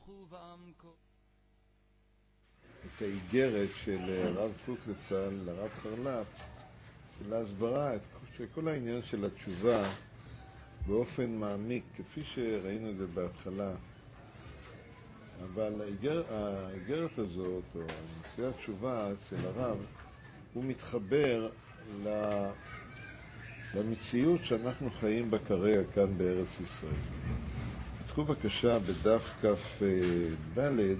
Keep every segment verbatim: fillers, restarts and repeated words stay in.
את האיגרת של הרב קוק זצ"ל לרב חרל"פ להסברה שכל העניין של התשובה באופן מעמיק, כפי שראינו את זה בהתחלה. אבל האיגרת, האיגרת הזאת, או נושא התשובה אצל הרב, הוא מתחבר למציאות שאנחנו חיים בה כרגע כאן בארץ ישראל. תקחו בבקשה בדף כף ד'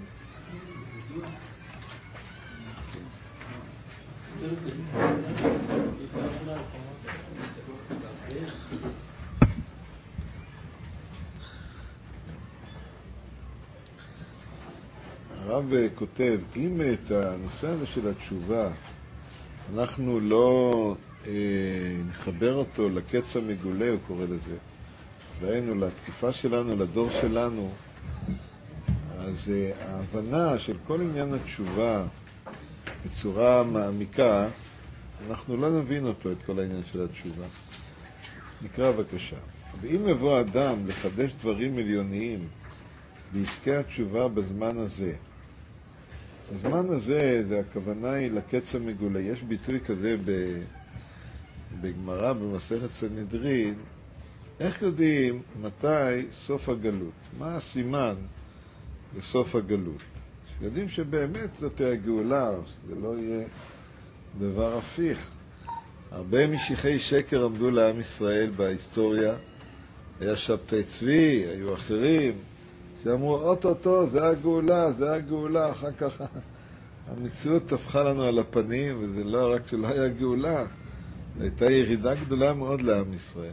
הרב כותב, אם את הנושא הזה של התשובה אנחנו לא אה, נחבר אותו לקץ המגולה, הוא קורא לזה, דהיינו לתקיפה שלנו, לדור שלנו, אז אה, ההבנה של כל עניין התשובה בצורה מעמיקה, אנחנו לא נבין אותו, את כל העניין של התשובה. נקרא בבקשה. ואם יבוא אדם לחדש דברים מיליוניים בעסקי התשובה בזמן הזה, הזמן הזה, זה הכוונה היא לקץ המגולה. יש ביטוי כזה בגמרא במסכת סנהדרין, איך יודעים מתי סוף הגלות? מה הסימן לסוף הגלות? יודעים שבאמת זאת הגאולה, זה לא יהיה דבר הפיך. הרבה משיחי שקר עמדו לעם ישראל בהיסטוריה, היה שבתאי צבי, היו אחרים, שאמרו, אוטוטו, זה הגאולה, זה הגאולה, אחר כך המציאות טפחה לנו על הפנים, וזה לא רק שלא היה גאולה, זו הייתה ירידה גדולה מאוד לעם ישראל.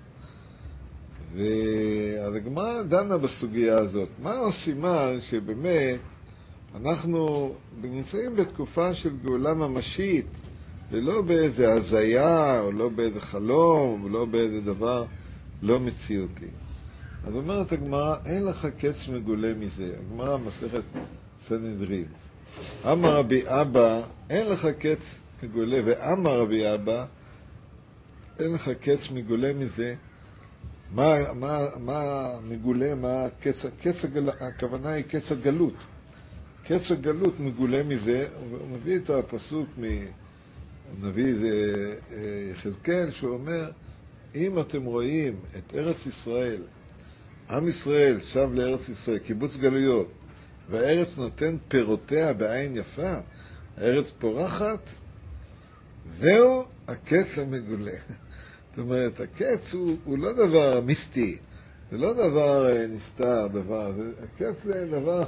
ואז הגמרא דנה בסוגיה הזאת. מה הסימן שבאמת אנחנו נמצאים בתקופה של גאולה ממשית, ולא באיזה הזיה, או לא באיזה חלום, או לא באיזה דבר לא מציאותי. אז אומרת הגמרא, אין לך קץ מגולה מזה. הגמרא מסכת סנהדרין. אמר רבי אבא, אין לך קץ מגולה, ואמר רבי אבא, אין לך קץ מגולה מזה. מה, מה, מה מגולה, מה קץ, קץ הגל, הכוונה היא קץ הגלות. קץ הגלות מגולה מזה, הוא מביא את הפסוק מנביא יחזקאל, שהוא אומר, אם אתם רואים את ארץ ישראל, עם ישראל שב לארץ ישראל, קיבוץ גלויות, והארץ נותן פירותיה בעין יפה, הארץ פורחת, זהו הקץ המגולה. זאת אומרת, הקץ הוא, הוא לא דבר מיסטי, זה לא דבר נסתר, דבר, זה, הקץ זה דבר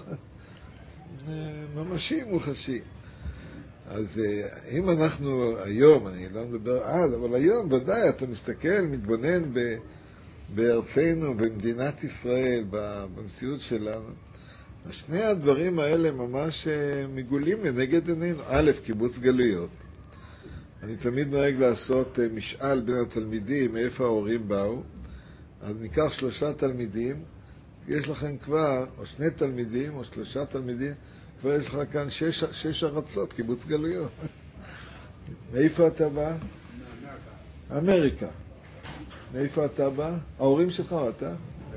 ממשי מוחשי. אז אם אנחנו היום, אני לא מדבר אז, אבל היום ודאי אתה מסתכל, מתבונן ב... בארצנו, במדינת ישראל, במציאות שלנו. שני הדברים האלה ממש מגולים לנגד עינינו. א', קיבוץ גלויות. אני תמיד נוהג לעשות משאל בין התלמידים, מאיפה ההורים באו. אז ניקח שלושה תלמידים, יש לכם כבר, או שני תלמידים, או שלושה תלמידים, כבר יש לך כאן שש, שש ארצות, קיבוץ גלויות. מאיפה אתה בא? אמריקה. אמריקה. מאיפה אתה בא? ההורים שלך או אתה?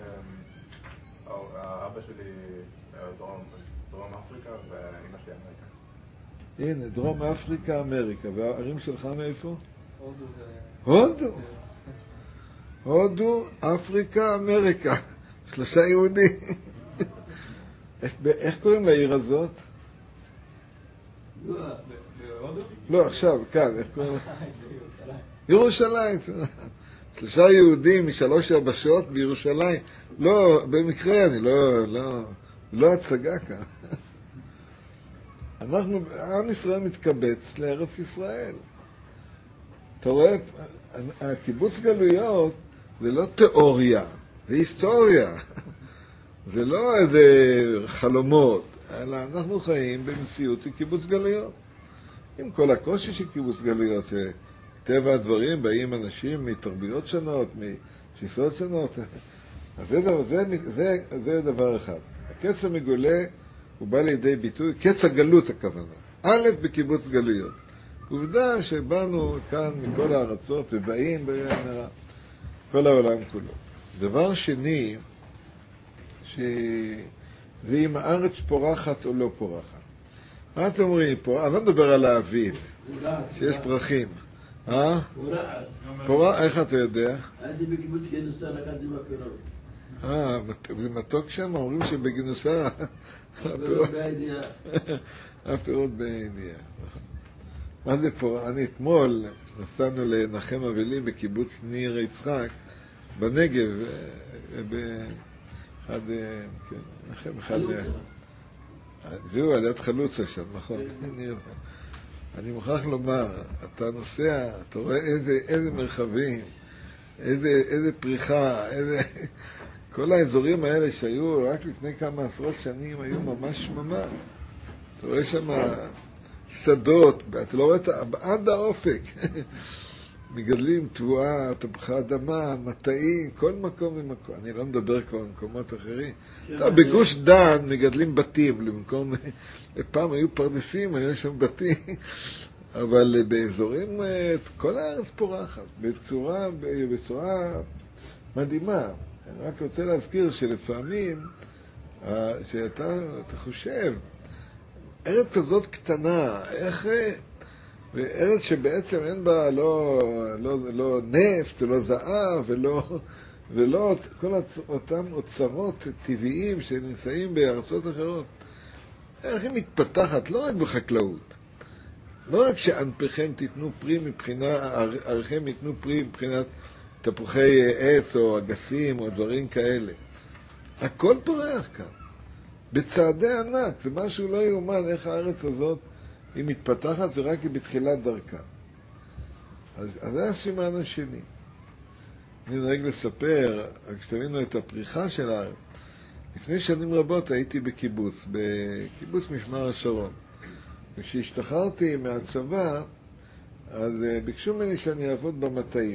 האבא שלי דרום אפריקה ואמא שלי אמריקה. הנה, דרום אפריקה, אמריקה. וההורים שלך מאיפה? הודו. הודו? הודו, אפריקה, אמריקה. שלושה יהודים. איך קוראים לעיר הזאת? בהודו? לא, עכשיו, כאן, איך קוראים לה? ירושלים. שלושה יהודים משלוש יבשות בירושלים. לא, במקרה אני לא, לא, לא הצגה כאן. אנחנו, עם ישראל מתקבץ לארץ ישראל. אתה רואה, הקיבוץ גלויות זה לא תיאוריה, זה היסטוריה. זה לא איזה חלומות, אלא אנחנו חיים במציאות של קיבוץ גלויות. עם כל הקושי של קיבוץ גלויות, טבע הדברים, באים אנשים מתרבויות שונות, מתפיסות שונות. אז זה דבר, זה, זה, זה דבר אחד. הקץ המגולה הוא בא לידי ביטוי, קץ הגלות הכוונה. א', בקיבוץ גלויות. עובדה שבאנו כאן מכל הארצות ובאים כל העולם כולו. דבר שני, זה אם הארץ פורחת או לא פורחת. מה אתם אומרים פה? אני לא מדבר על האביב, שיש פרחים. אה? פורחת. פורחת, איך אתה יודע? הייתי בקיבוץ גינוסר, לקחתי מהפירות. אה, זה מתוק שם? אומרים שבגינוסר הפירות בעינייה. הפירות בעינייה. מה זה פורחת? אני אתמול נסענו לנחם אבלים בקיבוץ ניר יצחק בנגב, באחד, כן, נחם אחד... זהו, על יד חלוצה שם, נכון. אני מוכרח לומר, אתה נוסע, אתה רואה איזה, איזה מרחבים, איזה, איזה פריחה, איזה... כל האזורים האלה שהיו רק לפני כמה עשרות שנים היו ממש ממש. אתה רואה שם שדות, אתה לא רואה את עד האופק. מגדלים תבואה, תפוחי אדמה, מטעים, כל מקום ומקום. אני לא מדבר כבר על מקומות אחרים. אתה, בגוש דן מגדלים בתים, למקום, פעם היו פרדסים, היו שם בתים, אבל באזורים, כל הארץ פורחת, בצורה, בצורה מדהימה. אני רק רוצה להזכיר שלפעמים, שאתה אתה חושב, ארץ כזאת קטנה, איך... וארץ שבעצם אין בה לא, לא, לא נפט, ולא זהב, ולא, ולא כל אותם אוצרות טבעיים שנמצאים בארצות אחרות. איך היא מתפתחת? לא רק בחקלאות. לא רק שענפיכם תיתנו פרי מבחינה, עריכם ייתנו פרי מבחינת תפוחי עץ או אגסים או דברים כאלה. הכל פורח כאן. בצעדי ענק. זה משהו לא יאומן איך הארץ הזאת היא מתפתחת, זה רק היא בתחילת דרכה. אז, אז זה הסימן השני. אני נראה לספר, רק שתבינו את הפריחה של הארץ. לפני שנים רבות הייתי בקיבוץ, בקיבוץ משמר השרון. וכשהשתחררתי מהצבא, אז ביקשו ממני שאני אעבוד במטעים.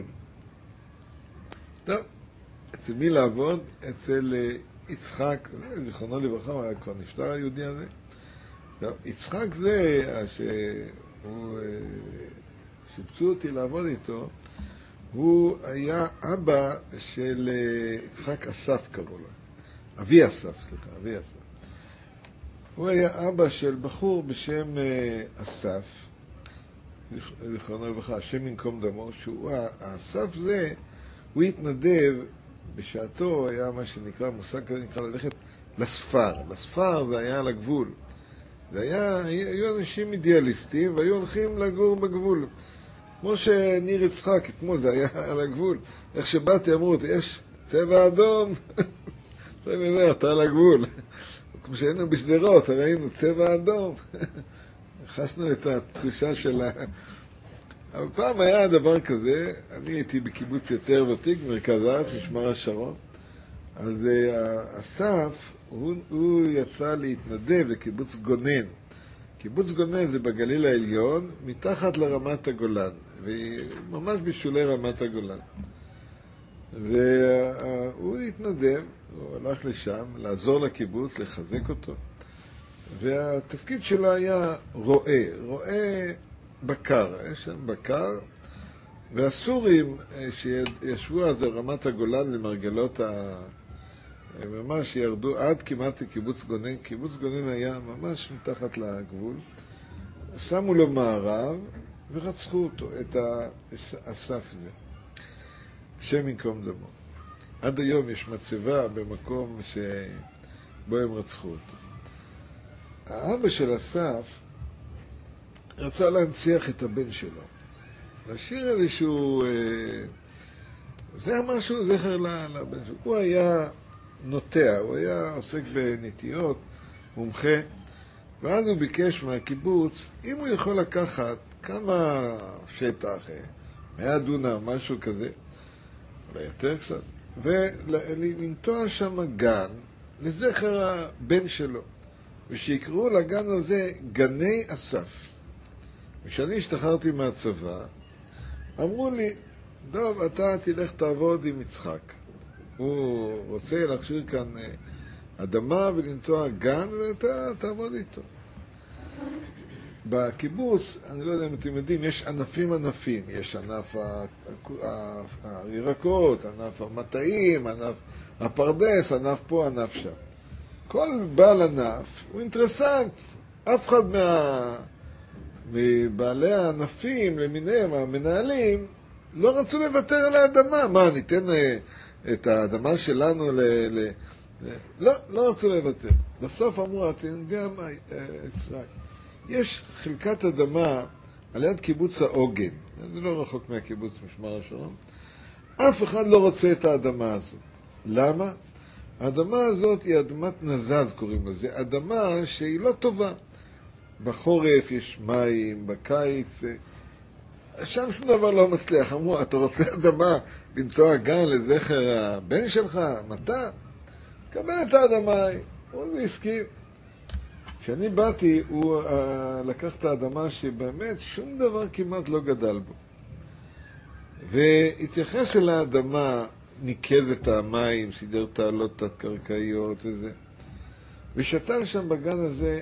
טוב, אצל מי לעבוד? אצל יצחק, זיכרונו לברכה, הוא היה כבר נפטר היהודי הזה. יצחק זה, שהוא שיפצו אותי לעבוד איתו, הוא היה אבא של יצחק אסף קראו לו. אבי אסף, סליחה, אבי אסף. הוא היה אבא של בחור בשם אסף, זיכרונו לברכה, השם ינקום דמו, שהוא, האסף זה, הוא התנדב, בשעתו היה מה שנקרא, מושג כזה נקרא ללכת לספר. לספר זה היה על הגבול. זה היה, היו אנשים אידיאליסטים והיו הולכים לגור בגבול. כמו שניר יצחק, אתמול זה היה על הגבול. איך שבאתי אמרו, יש צבע אדום, אתה על הגבול. כמו שהיינו בשדרות, ראינו צבע אדום. חשנו את התחושה של ה... אבל פעם היה דבר כזה, אני הייתי בקיבוץ יותר ותיק, מרכז הארץ, משמר השרון. אז אסף, הוא, הוא יצא להתנדב לקיבוץ גונן. קיבוץ גונן זה בגליל העליון, מתחת לרמת הגולן, וממש בשולי רמת הגולן. והוא התנדב, הוא הלך לשם, לעזור לקיבוץ, לחזק אותו. והתפקיד שלו היה רועה, רועה בקר, יש שם בקר, והסורים שישבו אז על רמת הגולן למרגלות ה... הם ממש ירדו עד כמעט לקיבוץ גונן. קיבוץ גונן היה ממש מתחת לגבול. שמו לו מערב ורצחו אותו, את האסף הזה. שם ינקום דמו. עד היום יש מצבה במקום שבו הם רצחו אותו. האבא של אסף רצה להנציח את הבן שלו. להשאיר איזשהו... זה היה משהו זכר לבן שלו. הוא היה נוטע, הוא היה עוסק בנטיות, מומחה, ואז הוא ביקש מהקיבוץ, אם הוא יכול לקחת כמה שטח, מאה דונם, משהו כזה, אולי יותר קצת, ולנטוע שם גן לזכר הבן שלו, ושיקראו לגן הזה גני אסף. כשאני השתחררתי מהצבא, אמרו לי, דוב, אתה תלך תעבוד עם יצחק. הוא רוצה להכשיר כאן אדמה ולנטוע גן, ואתה תעבוד איתו. בקיבוץ, אני לא יודע אם אתם יודעים, יש ענפים ענפים. יש ענף הירקות, ענף המטעים, ענף הפרדס, ענף פה, ענף שם. כל בעל ענף הוא אינטרסנט. אף אחד מה... מבעלי הענפים למיניהם, המנהלים, לא רצו לוותר על האדמה. מה, ניתן את האדמה שלנו ל... ל... לא, לא רצו לוותר. בסוף אמרו, אתם יודעים מה, ישראל, יש חלקת אדמה על יד קיבוץ העוגן, זה לא רחוק מהקיבוץ משמר השלום, אף אחד לא רוצה את האדמה הזאת. למה? האדמה הזאת היא אדמת נזז, קוראים לזה, אדמה שהיא לא טובה. בחורף יש מים, בקיץ, שם שום דבר לא מצליח. אמרו, אתה רוצה אדמה לנטוע גן לזכר הבן שלך, מתה? קבל את האדמה, הוא זה הסכים. כשאני באתי, הוא uh, לקח את האדמה שבאמת שום דבר כמעט לא גדל בו. והתייחס אל האדמה, ניקז את המים, סידר תעלות תת-קרקעיות וזה. ושתל שם בגן הזה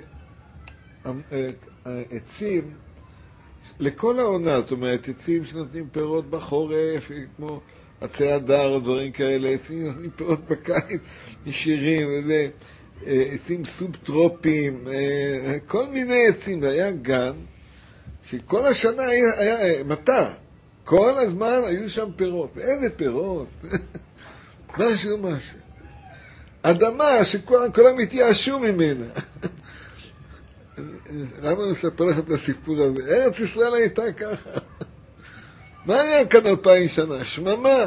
עצים לכל העונה, זאת אומרת, עצים שנותנים פירות בחורף, כמו עצי הדר או דברים כאלה, עצים שנותנים פירות בקיץ, ישירים וזה. עצים סובטרופיים, כל מיני עצים. זה היה גן שכל השנה היה, היה מטע. כל הזמן היו שם פירות. ואיזה פירות? משהו משהו. אדמה שכולם התייאשו ממנה. למה נספר לך את הסיפור הזה? ארץ ישראל הייתה ככה. מה היה כאן אלפיים שנה? שממה,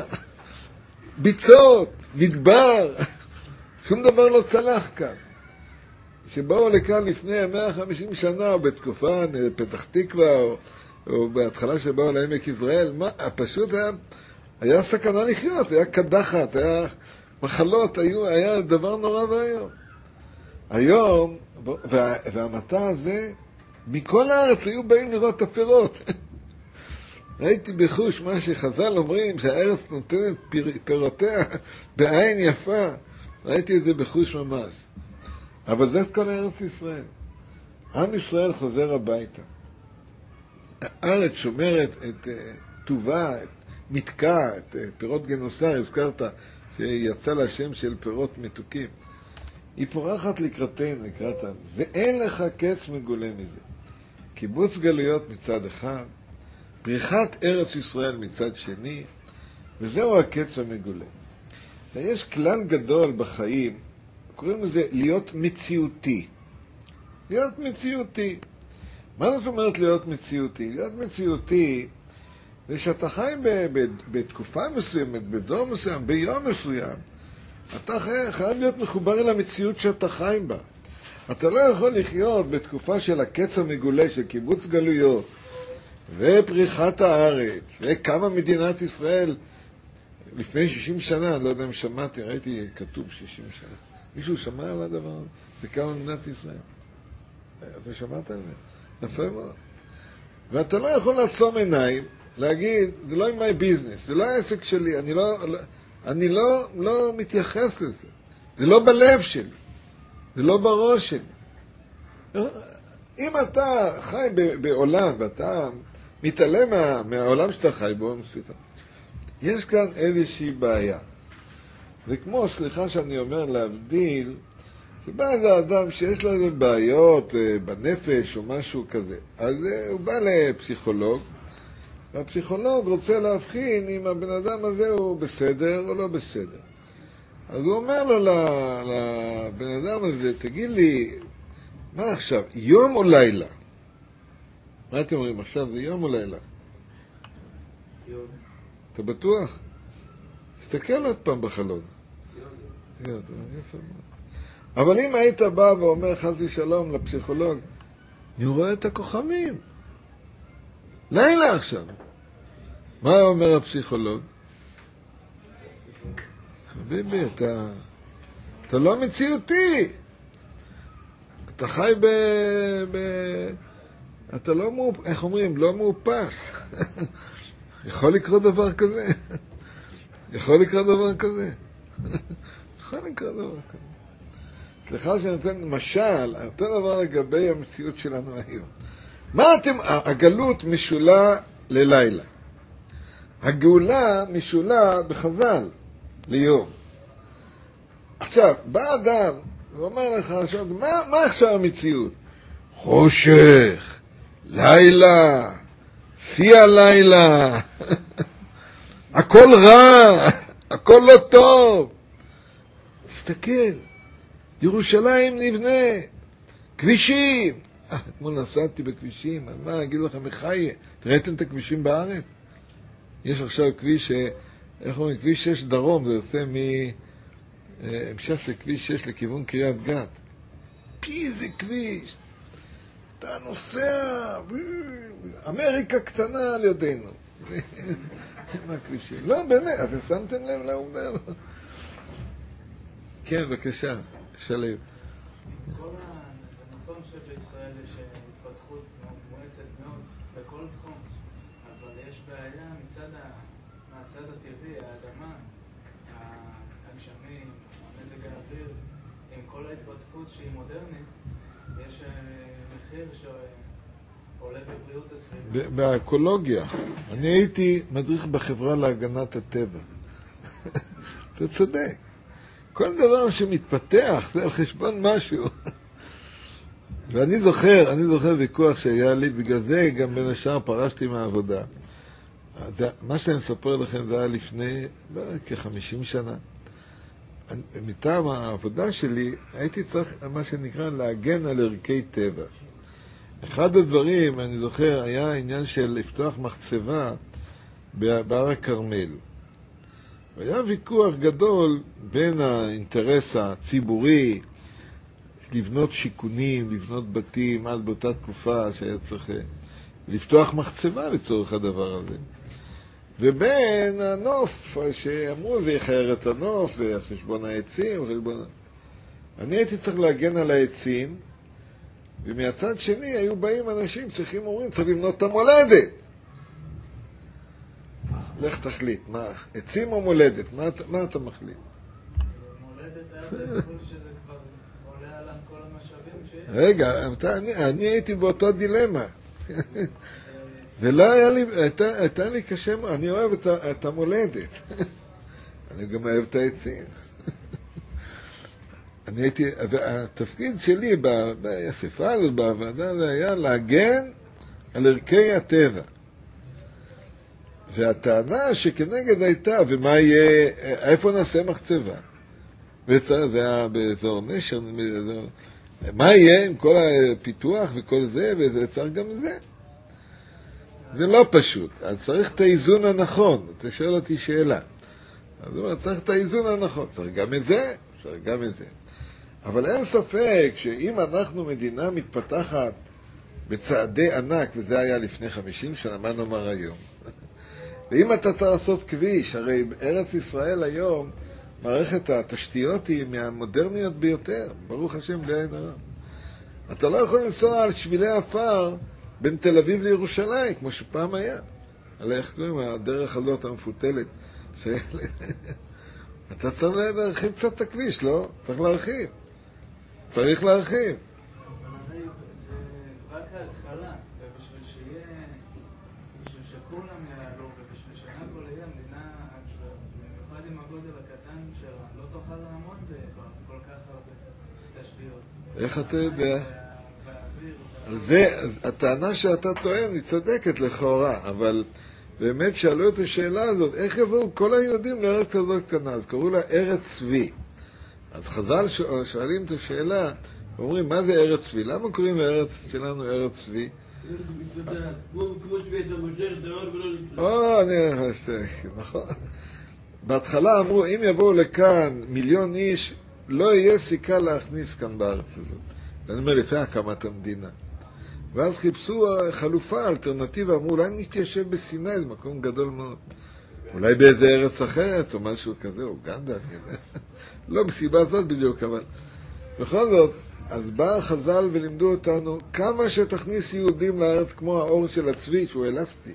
ביצות, מדבר. שום דבר לא צלח כאן. שבאו לכאן לפני מאה וחמישים שנה, או בתקופה, פתח תקווה, או, או בהתחלה שבאו לעמק יזרעאל, מה, פשוט היה, היה סכנה לחיות, היה קדחת, היה מחלות, היו, היה דבר נורא והיום. היום, וה, והמטע הזה, מכל הארץ היו באים לראות את הפירות. ראיתי בחוש מה שחז"ל אומרים, שהארץ נותנת פיר, פירותיה בעין יפה. ראיתי את זה בחוש ממש. אבל זה כל ארץ ישראל. עם ישראל חוזר הביתה. הארץ שומרת את טובה, את מתקע, את פירות גנוסר, הזכרת שיצא לה שם של פירות מתוקים. היא פורחת לקראתנו, לקראתם. זה אין לך קץ מגולה מזה. קיבוץ גלויות מצד אחד, פריחת ארץ ישראל מצד שני, וזהו הקץ המגולה. יש כלל גדול בחיים, קוראים לזה להיות מציאותי. להיות מציאותי. מה זאת אומרת להיות מציאותי? להיות מציאותי זה שאתה חי ב- ב- בתקופה מסוימת, בדור מסוים, ביום מסוים, אתה חי, חייב להיות מחובר אל המציאות שאתה חי בה. אתה לא יכול לחיות בתקופה של הקץ המגולה, של קיבוץ גלויות, ופריחת הארץ, וכמה מדינת ישראל, לפני שישים שנה, אני לא יודע אם שמעתי, ראיתי כתוב שישים שנה. מישהו שמע על הדבר הזה? זה כמה מדינת ישראל. אתה שמעת על זה? יפה מאוד. ואתה לא יכול לעצום עיניים, להגיד, זה לא עם my business, זה לא העסק שלי, אני לא, אני לא, לא מתייחס לזה. זה לא בלב שלי, זה לא בראש שלי. אם אתה חי בעולם, ואתה מתעלם מה, מהעולם שאתה חי בו, יש כאן איזושהי בעיה. זה כמו, סליחה שאני אומר, להבדיל, שבא איזה אדם שיש לו איזה בעיות בנפש או משהו כזה. אז הוא בא לפסיכולוג, והפסיכולוג רוצה להבחין אם הבן אדם הזה הוא בסדר או לא בסדר. אז הוא אומר לו לבן אדם הזה, תגיד לי, מה עכשיו, יום או לילה? מה אתם אומרים, עכשיו זה יום או לילה? יום. אתה בטוח? תסתכל עוד פעם בחלון. יום. יפה מאוד. אבל אם היית בא ואומר חס ושלום לפסיכולוג, אני רואה את הכוכבים. לילה עכשיו. מה אומר הפסיכולוג? חביבי, אתה, אתה לא מציאותי. אתה חי ב... ב... אתה לא מאופ... איך אומרים? לא מאופס. יכול לקרות דבר כזה? יכול לקרות דבר כזה? יכול לקרות דבר כזה. סליחה שאני נותן משל, אותו דבר לגבי המציאות שלנו היום. מה אתם... הגלות משולה ללילה. הגאולה משולה בחז"ל ליום. עכשיו, בא אדם הוא אומר לך, מה, מה עכשיו המציאות? חושך, לילה, שיא הלילה, הכל רע, הכל לא טוב. תסתכל, ירושלים נבנה, כבישים. אה, אתמול נסעתי בכבישים, מה, אגיד לכם, מחיה, תראיתם את הכבישים בארץ? יש עכשיו כביש, איך אומרים, כביש שש דרום, זה יוצא מהמשך של כביש שש לכיוון קריית גת. פי זה כביש. אתה נוסע, אמריקה קטנה על ידינו. מה הכבישים? לא, באמת, אתם שמתם לב לעובדה? כן, בבקשה, שלב. זה נכון שבישראל יש התפתחות מואצת מאוד בכל תחום, אבל יש בעיה מצד מהצד הטבעי, האדמה, הגשמים, המזג האוויר, עם כל ההתפתחות שהיא מודרנית, יש מחיר שעולה בבריאות הסביבה. באקולוגיה. אני הייתי מדריך בחברה להגנת הטבע. אתה צודק. כל דבר שמתפתח זה על חשבון משהו. ואני זוכר, אני זוכר ויכוח שהיה לי, בגלל זה גם בין השאר פרשתי מהעבודה. מה שאני מספר לכם זה היה לפני כ-חמישים שנה. מטעם העבודה שלי הייתי צריך מה שנקרא להגן על ערכי טבע. אחד הדברים, אני זוכר, היה העניין של לפתוח מחצבה בהר הכרמל. והיה ויכוח גדול בין האינטרס הציבורי, לבנות שיכונים, לבנות בתים, עד באותה תקופה שהיה צריך לפתוח מחצבה לצורך הדבר הזה. ובין הנוף, שאמרו זה יחייר את הנוף, זה על חשבון העצים, חשבון... אני הייתי צריך להגן על העצים, ומהצד שני היו באים אנשים צריכים, אומרים, צריך לבנות את המולדת. לך תחליט, מה, עצים או מולדת? מה, מה אתה מחליט? מולדת היה זה כל שזה כבר עולה עליו כל המשאבים שיש. רגע, אתה, אני, אני הייתי באותו דילמה. ולא היה לי, הייתה, הייתה לי קשה, אני אוהב את, את המולדת. אני גם אוהב את העצים. אני הייתי, והתפקיד שלי באספה הזאת, בוועדה, זה היה להגן על ערכי הטבע. והטענה שכנגד הייתה, ומה יהיה, איפה נעשה מחצבה? זה היה באזור נשר, מה יהיה עם כל הפיתוח וכל זה, וזה צריך גם זה. זה לא פשוט, אז צריך את האיזון הנכון. אתה שואל אותי שאלה. אז הוא אומר, צריך את האיזון הנכון, צריך גם את זה, צריך גם את זה. אבל אין ספק שאם אנחנו מדינה מתפתחת בצעדי ענק, וזה היה לפני חמישים שנה, מה נאמר היום? ואם אתה צריך לעשות כביש, הרי ארץ ישראל היום, מערכת התשתיות היא מהמודרניות ביותר, ברוך השם בלי עין הרע. אתה לא יכול לנסוע על שבילי עפר בין תל אביב לירושלים, כמו שפעם היה. על איך קוראים, הדרך הזאת המפותלת. ש... אתה צריך להרחיב קצת את הכביש, לא? צריך להרחיב. צריך להרחיב. אבל זה רק ההתחלה, ובשביל שיהיה, בשביל שכולם יעלו, ובשביל שהכל יהיה, המדינה, במיוחד עם הגודל הקטן שלה, לא תוכל לעמוד בכל כך הרבה תשתיות. איך אתה יודע? זה, הטענה שאתה טוען היא צדקת לכאורה, אבל באמת שאלו את השאלה הזאת, איך יבואו כל היהודים לארץ כזאת קטנה? אז קראו לה ארץ צבי. אז חז"ל שואלים את השאלה, ואומרים, מה זה ארץ צבי? למה קוראים לארץ שלנו ארץ צבי? או, אני חושב, נכון. בהתחלה אמרו, אם יבואו לכאן מיליון איש, לא יהיה סיכה להכניס כאן בארץ הזאת. אני אומר, לפני הקמת המדינה. ואז חיפשו חלופה, אלטרנטיבה, אמרו, אולי נתיישב בסיני, זה מקום גדול מאוד. אולי באיזה ארץ אחרת, או משהו כזה, אוגנדה, אני יודע. לא בסיבה הזאת בדיוק, אבל... בכל זאת, אז בא חז"ל ולימדו אותנו, כמה שתכניס יהודים לארץ כמו האור של הצבי, שהוא אלסטי,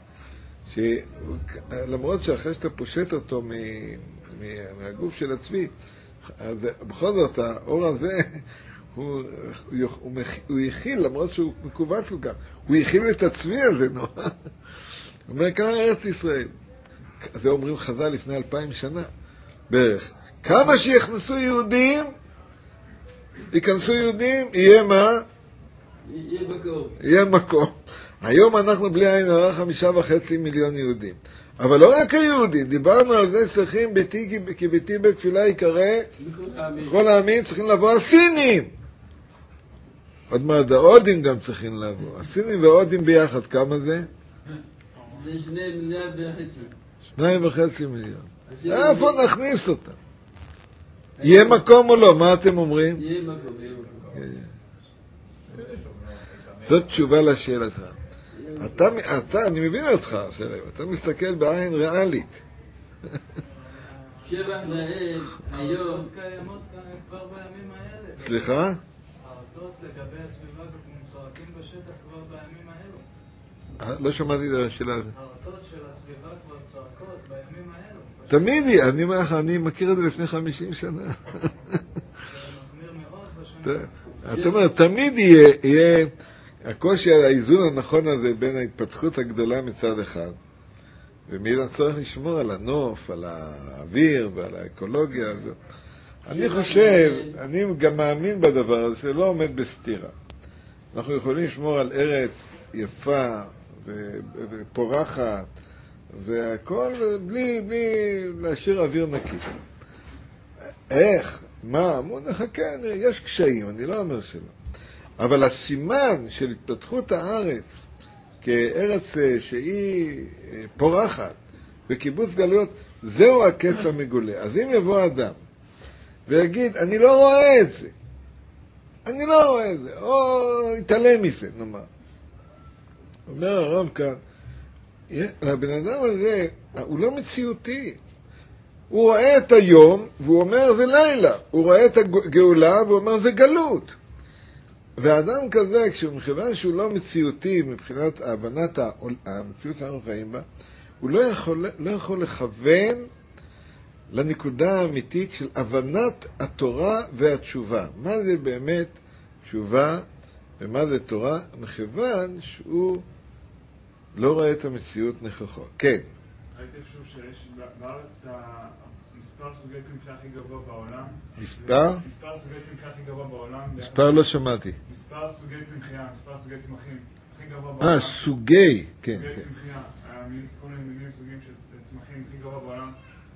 שלמרות שאחרי שאתה פושט אותו מהגוף של הצבי, אז בכל זאת, האור הזה... הוא, הוא, הוא, הוא הכיל, למרות שהוא מקובץ כל כך, הוא הכיל את הצבי הזה, נו. הוא אומר, כאן ארץ ישראל. זה אומרים חז"ל לפני אלפיים שנה, בערך. כמה שיכנסו יהודים, ייכנסו יהודים, יהיה מה? יהיה מקום. יהיה מקום. היום אנחנו בלי עין הרע חמישה וחצי מיליון יהודים. אבל לא רק היהודים, דיברנו על זה, צריכים ביתי כי ביתי בתפילה יקרא בכל העמים, צריכים לבוא הסינים. עוד מעט ההודים גם צריכים לבוא. הסינים וההודים ביחד, כמה זה? זה שני מיליארד וחצי. שניים וחצי מיליון. איפה נכניס אותם? יהיה מקום או לא? מה אתם אומרים? יהיה מקום, יהיה מקום. זאת תשובה לשאלתך. אתה, אתה, אני מבין אותך, שלם, אתה מסתכל בעין ריאלית. שבח לאל, היום. קיימות כבר בימים האלה. סליחה? האותות לגבי הסביבה מוצרקים בשטח כבר בימים האלו. לא שמעתי את השאלה הזאת. האותות של הסביבה כבר צועקות בימים האלו. תמיד היא, אני אומר לך, אני מכיר את זה לפני חמישים שנה. זה מחמיר מאוד בשנים. אתה אומר, תמיד יהיה הקושי, האיזון הנכון הזה בין ההתפתחות הגדולה מצד אחד, ומיד הצורך לשמור על הנוף, על האוויר ועל האקולוגיה. אני חושב, אני גם מאמין בדבר הזה, שלא עומד בסתירה. אנחנו יכולים לשמור על ארץ יפה ופורחת, והכל בלי, בלי להשאיר אוויר נקי. איך? מה? בוא נחכה, יש קשיים, אני לא אומר שלא. אבל הסימן של התפתחות הארץ כארץ שהיא פורחת וקיבוץ גלויות, זהו הקץ המגולה. אז אם יבוא אדם ויגיד, אני לא רואה את זה, אני לא רואה את זה, או יתעלם מזה, נאמר. אומר הרב כאן, הבן אדם הזה, הוא לא מציאותי. הוא רואה את היום, והוא אומר זה לילה. הוא רואה את הגאולה, והוא אומר זה גלות. ואדם כזה, כשהוא מכיוון שהוא לא מציאותי מבחינת הבנת המציאות שאנחנו חיים בה, הוא לא יכול, לא יכול לכוון לנקודה האמיתית של הבנת התורה והתשובה. מה זה באמת תשובה ומה זה תורה? מכיוון שהוא לא רואה את המציאות נכחו. כן. ראיתי איפשהו שיש בארץ את המספר סוגי צמחייה הכי גבוה בעולם. מספר? מספר סוגי צמחייה הכי גבוה בעולם. מספר לא שמעתי. מספר סוגי צמחייה, מספר סוגי צמחים הכי גבוה בעולם. אה, סוגי, כן. סוגי צמחייה, כל מיני מינים סוגים של צמחים הכי גבוה בעולם.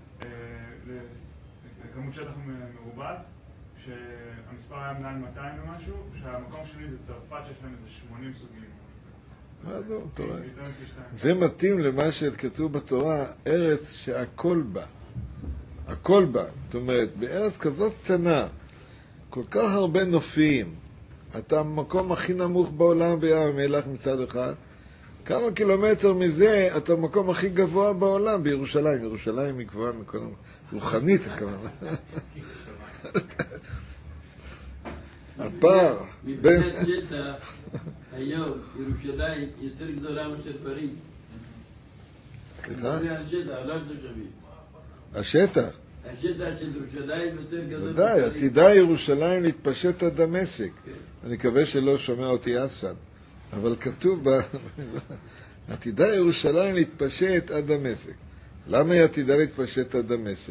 לכמות שטח מרובעת, שהמספר היה מעל מאתיים ומשהו, שהמקום שלי זה צרפת שיש להם איזה שמונים סוגים. מה לא, תורה. זה מתאים למה שכתוב בתורה, ארץ שהכל בה. הכל בה. זאת אומרת, בארץ כזאת קטנה, כל כך הרבה נופים, אתה המקום הכי נמוך בעולם בים המלח מצד אחד, כמה קילומטר מזה אתה המקום הכי גבוה בעולם בירושלים. ירושלים היא גבוהה מכל רוחנית הכוונה. הפער בין... היום ירושלים יותר גדולה מאשר פריז. סליחה? השטח, לא תושבים. השטח? השטח של ירושלים יותר גדול. ודאי, עתידה ירושלים להתפשט עד דמשק. אני מקווה שלא שומע אותי אסד. אבל כתוב בה, עתידה ירושלים להתפשט עד דמשק. למה היא עתידה להתפשט עד דמשק?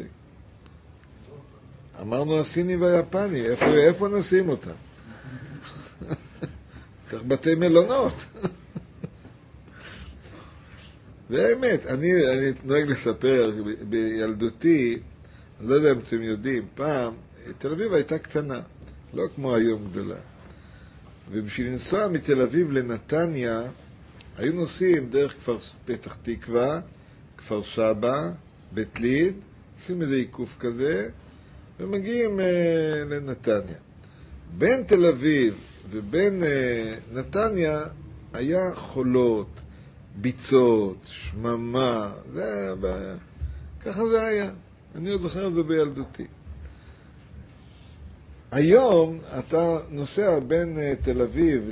אמרנו הסיני והיפני, איפה, איפה נשים אותם? צריך בתי מלונות. זה האמת, אני, אני נוהג לספר, בילדותי, אני לא יודע אם אתם יודעים, פעם, תל אביב הייתה קטנה, לא כמו היום גדולה. ובשביל לנסוע מתל אביב לנתניה, היו נוסעים דרך כפר פתח תקווה, כפר סבא, בית ליד, עושים איזה עיקוף כזה, ומגיעים אה, לנתניה. בין תל אביב ובין אה, נתניה היה חולות, ביצות, שממה, זה היה בעיה. ככה זה היה. אני עוד זוכר את זה בילדותי. היום אתה נוסע בין uh, תל אביב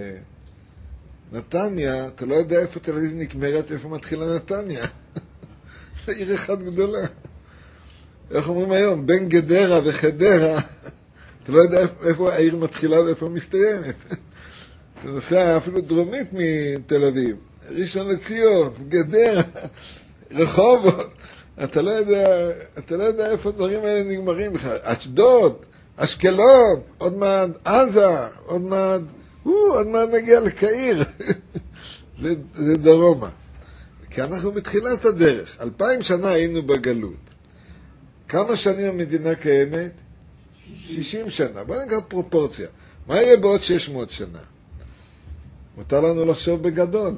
לנתניה, אתה לא יודע איפה תל אביב נגמרת, איפה מתחילה נתניה. זה עיר אחת גדולה. איך אומרים היום? בין גדרה וחדרה, אתה לא יודע איפה, איפה העיר מתחילה ואיפה מסתיימת. אתה נוסע אפילו דרומית מתל אביב. ראשון לציון, גדרה, רחובות. אתה לא יודע, אתה לא יודע איפה הדברים האלה נגמרים בכלל. אשדוד, אשקלון, עוד מעט עזה, עוד מעט, או, עוד מעט נגיע לקהיר. זה, זה דרומה. כי אנחנו בתחילת הדרך. אלפיים שנה היינו בגלות. כמה שנים המדינה קיימת? שישים שנה. בואו נקרא פרופורציה. מה יהיה בעוד שש מאות שנה? מותר לנו לחשוב בגדול.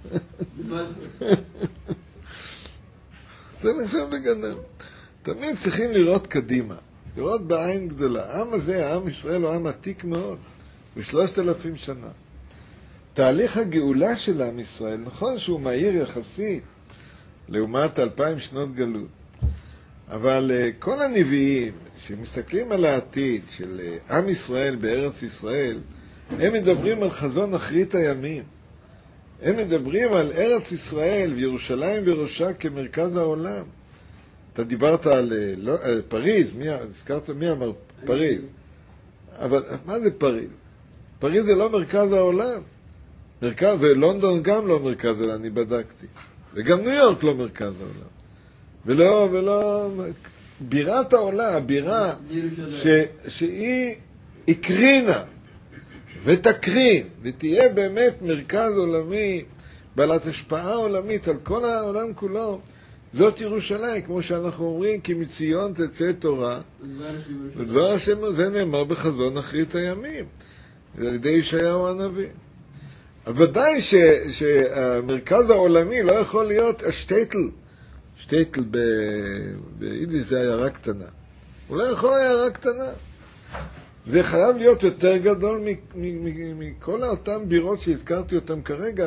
זה לחשוב בגדול. תמיד צריכים לראות קדימה. לראות בעין גדולה. העם הזה, העם ישראל, הוא עם עתיק מאוד. בשלושת אלפים שנה. תהליך הגאולה של עם ישראל, נכון שהוא מהיר יחסית, לעומת אלפיים שנות גלות. אבל uh, כל הנביאים שמסתכלים על העתיד של uh, עם ישראל בארץ ישראל, הם מדברים על חזון אחרית הימים. הם מדברים על ארץ ישראל וירושלים וראשה כמרכז העולם. אתה דיברת על, uh, לא, על פריז, מי, הזכרת, מי אמר פריז? אבל מה זה פריז? פריז זה לא מרכז העולם. מרכז, ולונדון גם לא מרכז העולם, אני בדקתי. וגם ניו יורק לא מרכז העולם. ולא, ולא, בירת העולם, הבירה ש, שהיא הקרינה ותקרין, ותהיה באמת מרכז עולמי, בעלת השפעה עולמית על כל העולם כולו, זאת ירושלים, כמו שאנחנו אומרים, כי מציון תצא תורה, ודבר השם זה נאמר בחזון אחרית הימים, על ידי ישעיהו הנביא. ודאי ש, שהמרכז העולמי לא יכול להיות השטייטל, שטייטל ב, ביידיש זה עיירה קטנה. הוא לא יכול עיירה קטנה. זה חייב להיות יותר גדול מ, מ, מ, מכל אותם בירות שהזכרתי אותם כרגע.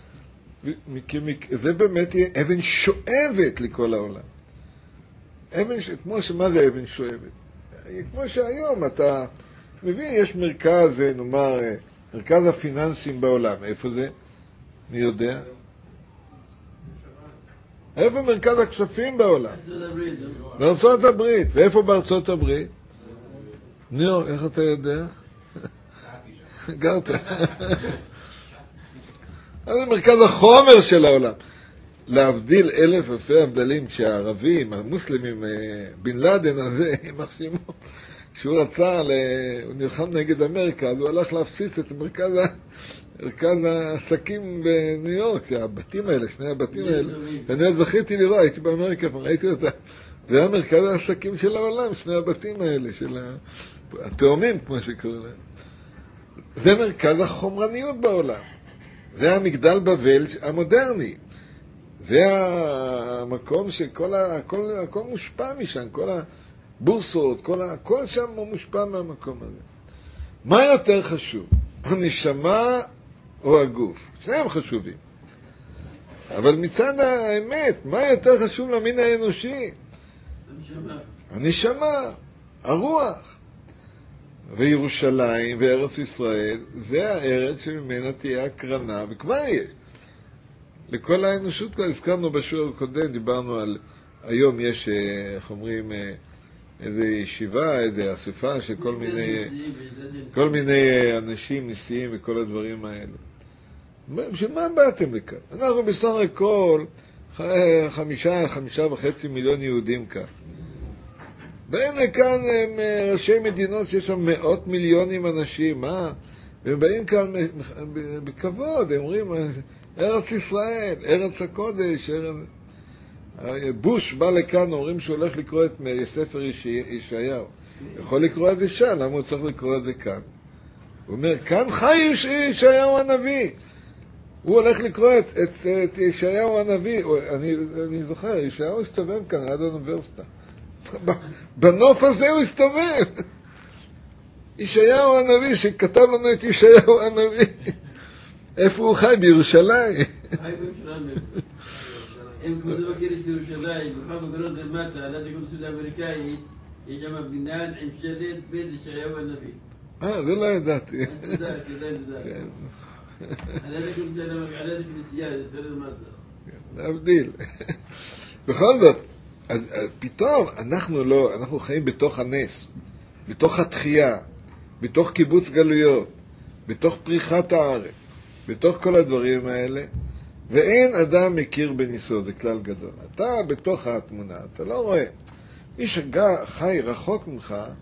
זה באמת יהיה אבן שואבת לכל העולם. אבן, כמו שמה זה אבן שואבת? כמו שהיום אתה מבין, יש מרכז, נאמר, מרכז הפיננסים בעולם. איפה זה? מי יודע? איפה מרכז הכספים בעולם? בארצות הברית. ואיפה בארצות הברית? ניו, איך אתה יודע? גרת. זה מרכז החומר של העולם. להבדיל אלף אלפי הבדלים כשהערבים, המוסלמים, בן לאדן הזה, מחשימו, כשהוא רצה, הוא נלחם נגד אמריקה, אז הוא הלך להפציץ את מרכז, מרכז העסקים בניו יורק, הבתים האלה, שני הבתים האלה. ואני זכיתי לראות, הייתי באמריקה, ראיתי אותה. זה היה מרכז העסקים של העולם, שני הבתים האלה, של התאומים, כמו שקוראים להם. זה מרכז החומרניות בעולם. זה המגדל בבל המודרני. זה המקום שכל ה, הכל, הכל מושפע משם, כל הבורסות, כל ה, הכל שם מושפע מהמקום הזה. מה יותר חשוב? הנשמה או הגוף? שניהם חשובים. אבל מצד האמת, מה יותר חשוב למין האנושי? הנשמה. הנשמה, הרוח. וירושלים וארץ ישראל, זה הארץ שממנה תהיה הקרנה, וכבר יש. לכל האנושות כבר הזכרנו בשיעור הקודם, דיברנו על, היום יש, איך אומרים, איזו ישיבה, איזו אספה של כל מיני, כל מיני אנשים נשיאים וכל הדברים האלה. שמה באתם לכאן? אנחנו בסך הכל חמישה, חמישה וחצי מיליון יהודים כאן. באים לכאן הם ראשי מדינות שיש שם מאות מיליונים אנשים, מה? והם באים כאן בכבוד, הם אומרים, ארץ ישראל, ארץ הקודש, ארץ... בוש בא לכאן, אומרים שהוא הולך לקרוא את ספר ישעיהו. יכול לקרוא את זה שם, למה הוא צריך לקרוא את זה כאן? הוא אומר, כאן חי ישעיהו הנביא. הוא הולך לקרוא את, את, את ישעיהו הנביא. אני, אני זוכר, ישעיהו הסתובב כאן עד האוניברסיטה. בנוף הזה הוא הסתובב. ישעיהו הנביא, שכתב לנו את ישעיהו הנביא. איפה הוא חי? בירושלים. חי בירושלים. אם כמו זה מכיר את ירושלים, בכל מגונות למטה, על יד הקונסוליה האמריקאית, יש שם בניין עם שלט בית ישעיהו הנביא. אה, זה לא ידעתי. תדע, תדע, תדע. על יד הקונסוליה האמריקאית, על יד הכנסייה, יותר למטה. להבדיל. בכל זאת, אז, אז פתאום אנחנו לא, אנחנו חיים בתוך הנס, בתוך התחייה, בתוך קיבוץ גלויות, בתוך פריחת הארץ, בתוך כל הדברים האלה, ואין אדם מכיר בניסו, זה כלל גדול. אתה בתוך התמונה, אתה לא רואה. מי שחי רחוק ממך,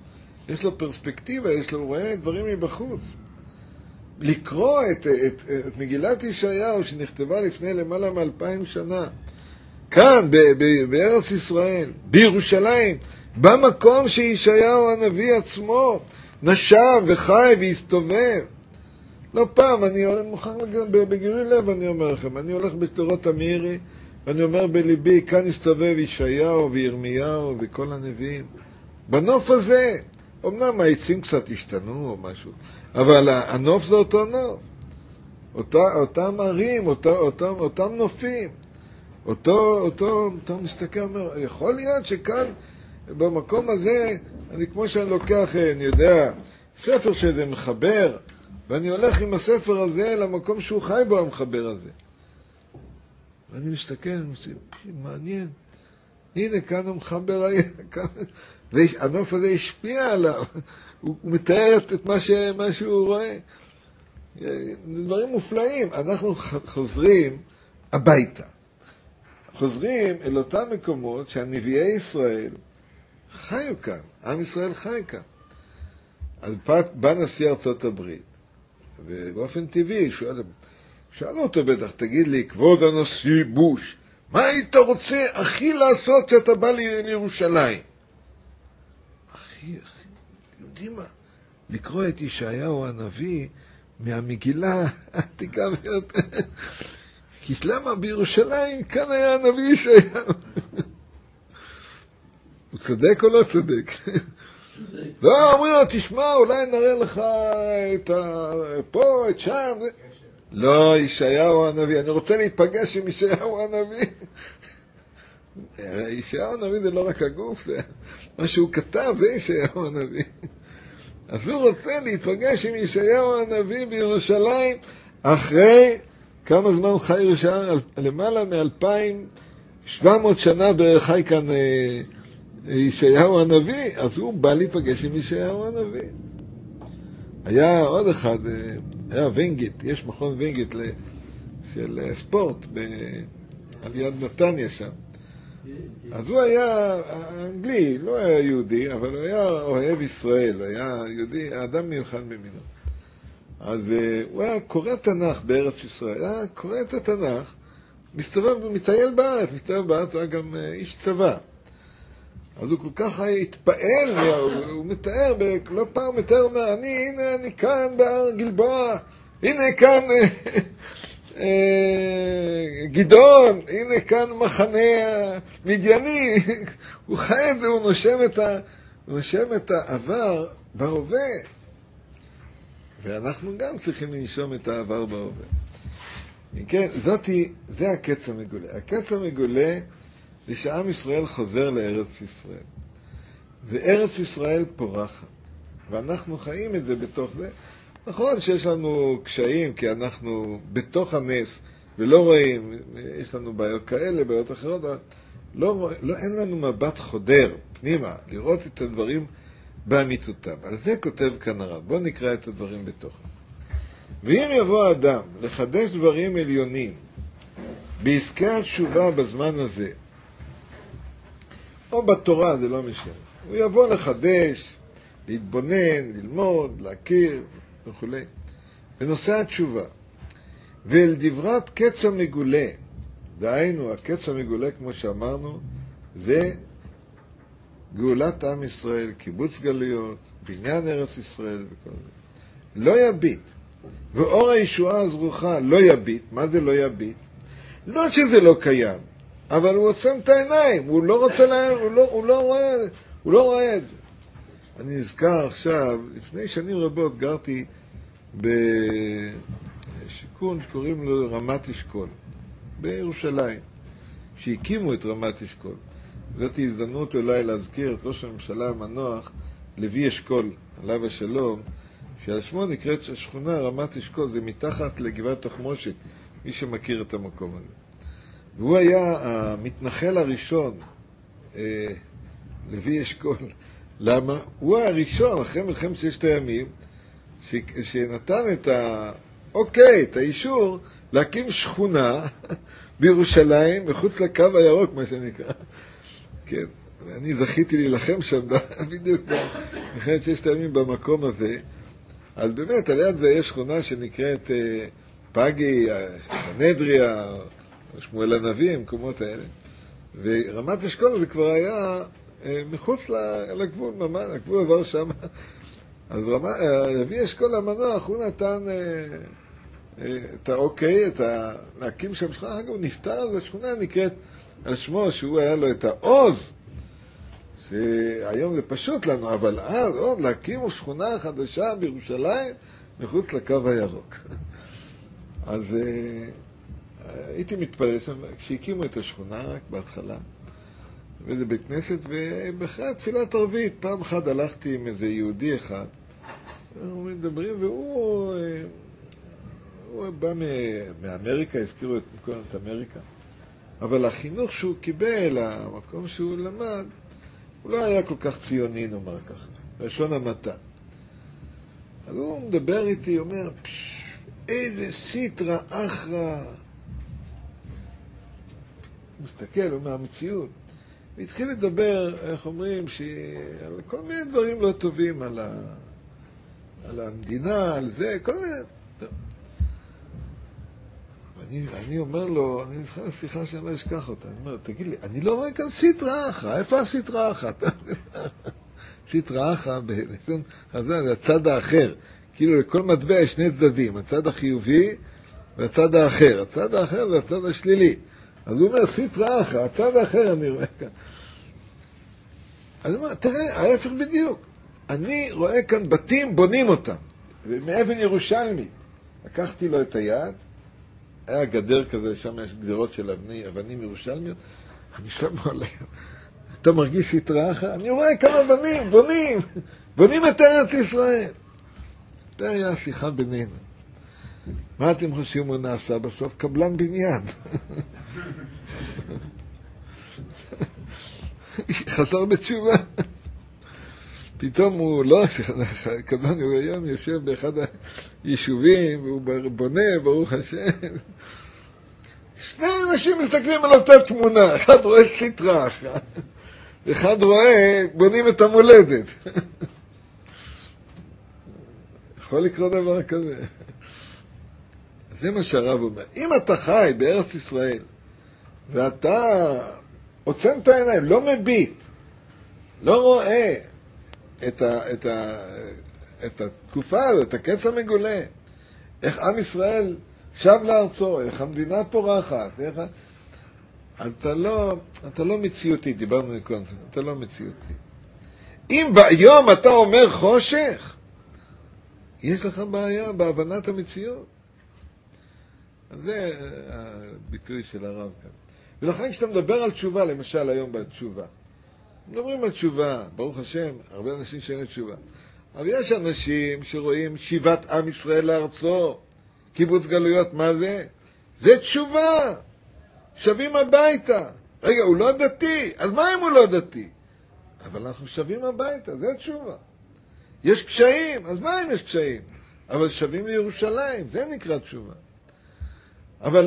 יש לו פרספקטיבה, יש לו, הוא רואה דברים מבחוץ. לקרוא את, את, את מגילת ישעיהו שנכתבה לפני למעלה מאלפיים שנה, כאן ב, ב, בארץ ישראל, בירושלים, במקום שישעיהו הנביא עצמו נשב וחי והסתובב. לא פעם, אני מוכרח בגילוי לב, אני אומר לכם, אני הולך בשדרות המאירי, ואני אומר בליבי, כאן הסתובב ישעיהו וירמיהו וכל הנביאים. בנוף הזה, אמנם העצים קצת השתנו או משהו, אבל הנוף זה אותו נוף. אותה, אותם ערים, אותו, אותם, אותם נופים. אותו, אותו, אותו מסתכל, אומר, יכול להיות שכאן, במקום הזה, אני כמו שאני לוקח, אני יודע, ספר שזה מחבר, ואני הולך עם הספר הזה למקום שהוא חי בו, המחבר הזה. ואני מסתכל, אני מסתכל, מעניין. הנה, כאן המחבר היה, כאן... והנוף הזה השפיע עליו, הוא מתאר את מה, ש... מה שהוא רואה. דברים מופלאים. אנחנו חוזרים הביתה. חוזרים אל אותם מקומות שהנביאי ישראל חיו כאן. עם ישראל חי כאן. אז בא נשיא ארצות הברית, ובאופן טבעי שואל, שאלו אותו בטח, תגיד לי, כבוד הנשיא בוש, מה היית רוצה הכי לעשות שאתה בא לירושלים? הכי, הכי, יודעים מה? לקרוא את ישעיהו הנביא מהמגילה העתיקה ביותר. כי למה בירושלים כאן היה הנביא ישעיהו? הוא צודק או לא צודק? לא, אומרים לו, תשמע, אולי נראה לך את ה... פה, את שם. לא, ישעיהו הנביא. אני רוצה להיפגש עם ישעיהו הנביא. ישעיהו הנביא זה לא רק הגוף, זה מה שהוא כתב, זה ישעיהו הנביא. אז הוא רוצה להיפגש עם ישעיהו הנביא בירושלים, אחרי כמה זמן חי ירושלים? למעלה מאלפיים שבע מאות שנה בערך חי כאן ישעיהו הנביא, אז הוא בא להיפגש עם ישעיהו הנביא. היה עוד אחד, היה וינגיט, יש מכון וינגיט של ספורט על יד נתניה שם. אז הוא היה אנגלי, לא היה יהודי, אבל הוא היה אוהב ישראל, הוא היה יהודי, האדם מיוחד במינו. אז הוא היה קורא תנ"ך בארץ ישראל, היה קורא את התנ"ך, מסתובב, מטייל בארץ, מסתובב בארץ, הוא היה גם איש צבא. אז הוא כל כך התפעל, הוא, הוא מתאר, לא פעם הוא מתאר, אומר, אני, הנה, אני כאן בהר גלבוע, הנה כאן אה, גדעון, הנה כאן מחנה המדייני. הוא חי את זה, הוא נושם את, ה, הוא נושם את העבר בהווה. ואנחנו גם צריכים לנשום את העבר בהווה. כן, זאתי, זה הקץ המגולה. הקץ המגולה זה שעם ישראל חוזר לארץ ישראל. וארץ ישראל פורחת. ואנחנו חיים את זה בתוך זה. נכון שיש לנו קשיים, כי אנחנו בתוך הנס, ולא רואים, יש לנו בעיות כאלה, בעיות אחרות, אבל לא, לא, אין לנו מבט חודר פנימה, לראות את הדברים באמיתותם. על זה כותב כאן הרב. בואו נקרא את הדברים בתוך. ואם יבוא אדם לחדש דברים עליונים, בעסקי התשובה בזמן הזה, או בתורה, זה לא משנה. הוא יבוא לחדש, להתבונן, ללמוד, להכיר וכו'. בנושא התשובה. ואל דברת קץ המגולה, דהיינו, הקץ המגולה, כמו שאמרנו, זה גאולת עם ישראל, קיבוץ גלויות, בניין ארץ ישראל וכל זה. לא יביט. ואור הישועה הזרוחה לא יביט. מה זה לא יביט? לא שזה לא קיים. אבל הוא עוצם את העיניים, הוא לא רוצה להם, הוא לא, הוא לא רואה, הוא לא רואה את זה. אני נזכר עכשיו, לפני שנים רבות גרתי בשיכון שקוראים לו רמת אשכול, בירושלים, שהקימו את רמת אשכול. זאת הזדמנות אולי להזכיר את ראש הממשלה המנוח, לוי אשכול, עליו השלום, שעל שמו נקראת השכונה רמת אשכול, זה מתחת לגבעת תחמושת, מי שמכיר את המקום הזה. והוא היה המתנחל הראשון, אה, לוי אשכול. למה? הוא הראשון, אחרי מלחמת ששת הימים, ש... שנתן את ה... אוקיי, את האישור להקים שכונה בירושלים, מחוץ לקו הירוק, מה שנקרא. כן. ואני זכיתי להילחם שם בדיוק במלחמת ששת הימים במקום הזה. אז באמת, על יד זה יש שכונה שנקראת פאגי, סנהדריה, שמואל הנביא, המקומות האלה. ורמת אשכול זה כבר היה מחוץ לגבול, ממש, הגבול עבר שם. אז רבי אשכול המנוח, הוא נתן את האוקיי, את להקים שם שכונה. אגב, הוא נפטר, אז השכונה נקראת על שמו, שהוא היה לו את העוז, שהיום זה פשוט לנו, אבל אז עוד להקים שכונה חדשה בירושלים מחוץ לקו הירוק. אז הייתי מתפלל שם, כשהקימו את השכונה, רק בהתחלה, וזה בית כנסת, ובאחרי תפילת ערבית, פעם אחת הלכתי עם איזה יהודי אחד, אנחנו מדברים, והוא הוא בא מאמריקה, הזכירו את מקומת אמריקה, אבל החינוך שהוא קיבל, המקום שהוא למד, הוא לא היה כל כך ציוני, נאמר ככה, לשון המעטה. אז הוא מדבר איתי, אומר, פש, איזה סיטרה אחרא. הוא מסתכל, הוא אומר, המציאות. והתחיל לדבר, איך אומרים, על כל מיני דברים לא טובים, על, ה, על המדינה, על זה, כל מיני... אני, אני אומר לו, אני נזכר לשיחה שאני לא אשכח אותה, אני אומר, תגיד לי, אני לא רואה כאן סיטרה אחרא, איפה הסיטרה אחרא? סיטרה אחרא, זה הצד האחר, כאילו לכל מטבע יש שני צדדים, הצד החיובי והצד האחר, הצד האחר זה הצד השלילי, אז הוא אומר, סיטרה אחרא, הצד האחר אני רואה כאן. אני אומר, תראה, ההפך בדיוק, אני רואה כאן בתים, בונים אותם, מאבן ירושלמי, לקחתי לו את היד, היה גדר כזה, שם יש גדרות של אבני, אבנים ירושלמיות, אני שם עליהם, אתה מרגיש סטרה אחת? אני רואה כמה בנים, בונים, בונים את ארץ ישראל. זה היה השיחה בינינו. מה אתם חושבים הוא נעשה בסוף? קבלן בניין. חזר בתשובה. פתאום הוא לא, קבלן הוא היום יושב באחד היישובים, והוא בונה, ברוך השם. שני אנשים מסתכלים על אותה תמונה, אחד רואה סיטרה אחת, אחד רואה, בונים את המולדת. יכול לקרות דבר כזה. זה מה שהרב אומר. אם אתה חי בארץ ישראל, ואתה עוצם את העיניים, לא מביט, לא רואה את, ה, את, ה, את התקופה הזאת, את הקץ המגולה, איך עם ישראל שב לארצו, איך המדינה פורחת, איך... אתה לא, אתה לא מציאותי, דיברנו מקודם, אתה לא מציאותי. אם ביום אתה אומר חושך, יש לך בעיה בהבנת המציאות. אז זה הביטוי של הרב כאן. ולכן כשאתה מדבר על תשובה, למשל היום בתשובה, מדברים על תשובה, ברוך השם, הרבה אנשים שאין תשובה. אבל יש אנשים שרואים שיבת עם ישראל לארצו, קיבוץ גלויות, מה זה? זה תשובה. שבים הביתה. רגע, הוא לא דתי, אז מה אם הוא לא דתי? אבל אנחנו שבים הביתה, זה תשובה. יש קשיים, אז מה אם יש קשיים? אבל שבים לירושלים, זה נקרא תשובה. אבל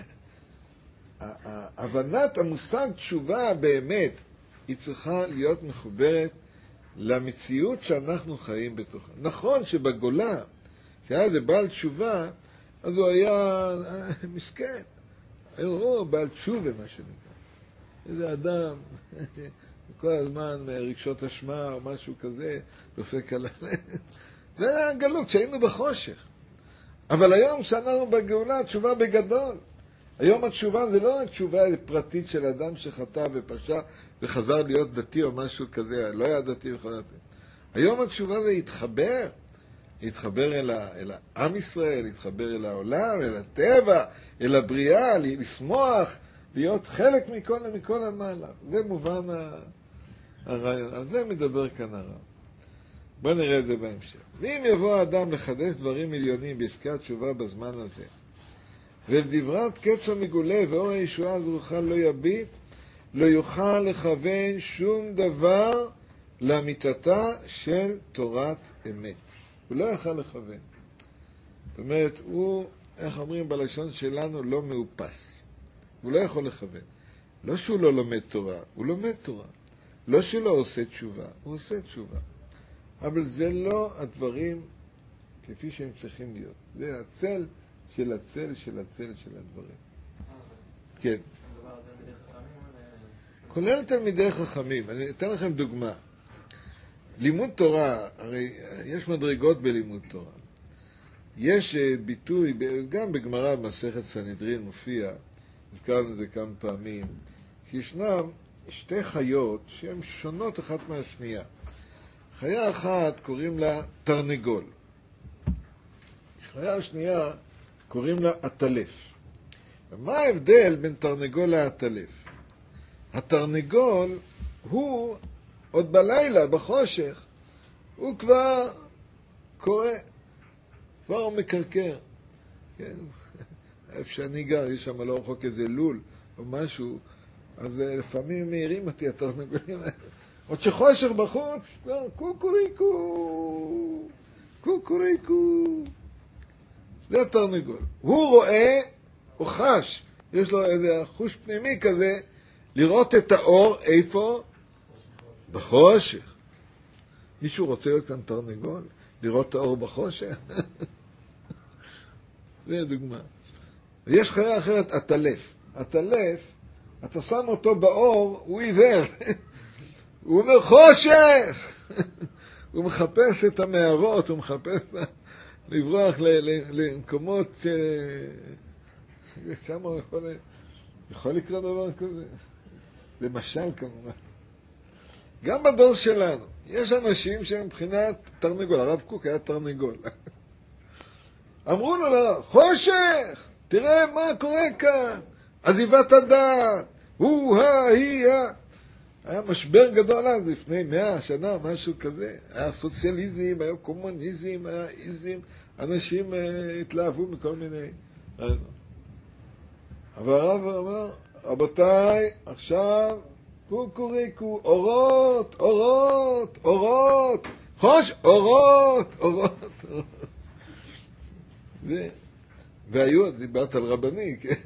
הבנת המושג תשובה באמת, היא צריכה להיות מחוברת למציאות שאנחנו חיים בתוכה. נכון שבגולה, שהיה זה בעל תשובה, אז הוא היה מסכן. הוא בעל תשובה, מה שנקרא. איזה אדם, כל הזמן רגשות אשמה או משהו כזה, דופק על הלב. זה היה גלות, שהיינו בחושך. אבל היום שאנחנו בגאולה, התשובה בגדול. היום התשובה זה לא רק תשובה פרטית של אדם שחטא ופשע וחזר להיות דתי או משהו כזה, לא היה דתי וחזר. היום התשובה זה להתחבר, להתחבר אל, ה, אל העם ישראל, להתחבר אל העולם, אל הטבע, אל הבריאה, לשמוח, להיות חלק מכל, מכל המעלה. זה מובן הרעיון, על זה מדבר כאן הרב. בוא נראה את זה בהמשך. ואם יבוא האדם לחדש דברים מיליונים בעסקי התשובה בזמן הזה, ולדברת קץ המגולה ואור הישועה זרוחה לא יביט, לא יוכל לכוון שום דבר לאמיתתה של תורת אמת. הוא לא יוכל לכוון. זאת אומרת, הוא, איך אומרים בלשון שלנו, לא מאופס. הוא לא יכול לכוון. לא שהוא לא לומד תורה, הוא לומד תורה. לא שלא עושה תשובה, הוא עושה תשובה. אבל זה לא הדברים כפי שהם צריכים להיות. זה הצל של הצל של הצל של הדברים. כן. כולל תלמידי חכמים. אני אתן לכם דוגמה. לימוד תורה, הרי יש מדרגות בלימוד תורה. יש ביטוי, גם בגמרא במסכת סנהדרין מופיע, הזכרנו את זה כמה פעמים, שישנם שתי חיות שהן שונות אחת מהשנייה. חיה אחת קוראים לה תרנגול. חיה השנייה קוראים לה עטלף. ומה ההבדל בין תרנגול לעטלף? התרנגול הוא עוד בלילה, בחושך, הוא כבר קורא, כבר הוא מקרקר. כן? איפה שאני גר, יש שם לא רחוק איזה לול או משהו, אז לפעמים מהירים אותי התרנגולים האלה. עוד שחושך בחוץ, כבר קוקוריקו, קוקוריקו. זה התרנגול. הוא רואה, הוא חש, יש לו איזה חוש פנימי כזה, לראות את האור, איפה? בחושך. מישהו רוצה להיות כאן תרנגול? לראות את האור בחושך? זה דוגמה. ויש חיה אחרת, עטלף. עטלף, אתה שם אותו באור, הוא עיוור. הוא אומר חושך! הוא מחפש את המערות, הוא מחפש לברוח למקומות ש... שם הוא יכול, יכול לקרוא דבר כזה. זה משל כמובן. גם בדור שלנו, יש אנשים שהם מבחינת תרנגול, הרב קוק היה תרנגול. אמרו לו, לא, חושך! תראה מה קורה כאן, עזיבת הדעת, הוא, ה, היא, ה. היה משבר גדול אז, לפני מאה שנה, משהו כזה. היה סוציאליזם, היה קומוניזם, היה איזם, אנשים uh, התלהבו מכל מיני... אבל הרב אמר, רבותיי, עכשיו קוקוריקו, אורות, אורות, אורות, חוש, אורות, אורות, אורות. והיו, דיברת על רבני, כן?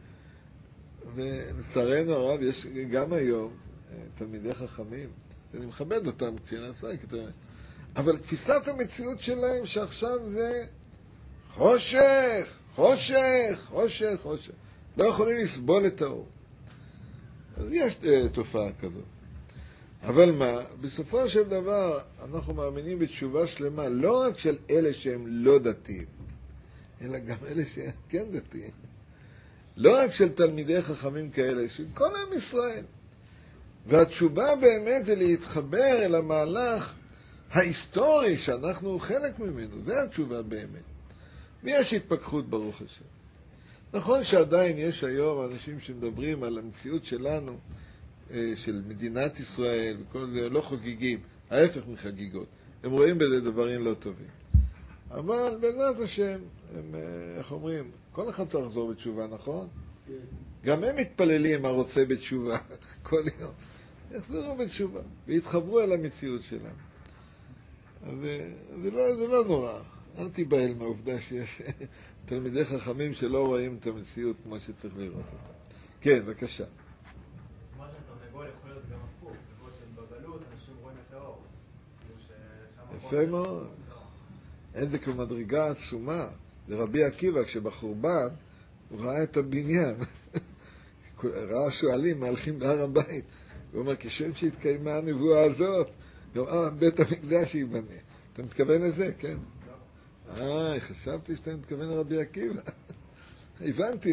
ולצערנו הרב, יש גם היום תלמידי חכמים, שאני מכבד אותם כשנעשה, אבל תפיסת המציאות שלהם שעכשיו זה חושך, חושך, חושך, חושך. לא יכולים לסבול את האור. אז יש תופעה כזאת. אבל מה? בסופו של דבר אנחנו מאמינים בתשובה שלמה, לא רק של אלה שהם לא דתיים, אלא גם אלה שהם כן דתיים. לא רק של תלמידי חכמים כאלה, של כל עם ישראל. והתשובה באמת זה להתחבר אל המהלך ההיסטורי שאנחנו חלק ממנו. זה התשובה באמת. ויש התפכחות ברוך השם. נכון שעדיין יש היום אנשים שמדברים על המציאות שלנו, של מדינת ישראל, וכל זה לא חגיגים, ההפך מחגיגות. הם רואים בזה דברים לא טובים. אבל בעזרת השם, הם, איך אומרים, כל אחד צריך לחזור בתשובה, נכון? גם הם מתפללים הרוצה בתשובה כל יום. יחזרו בתשובה, והתחברו אל המציאות שלהם. אז זה לא, זה לא נורא. אל תיבהל מהעובדה שיש תלמידי חכמים שלא רואים את המציאות כמו שצריך לראות אותה. כן, בבקשה. מה שהתרנגול יכול להיות גם הפוך, כמו שבגלות אנשים רואים את האור. יפה מאוד. אין זה כמדרגה עצומה. לרבי עקיבא, כשבחורבן, הוא ראה את הבניין. ראה שואלים, מהלכים להר הבית. הוא אומר, כשם שהתקיימה הנבואה הזאת, גם בית המקדש ייבנה. אתה מתכוון לזה, כן? לא. אה, חשבתי שאתה מתכוון לרבי עקיבא. הבנתי.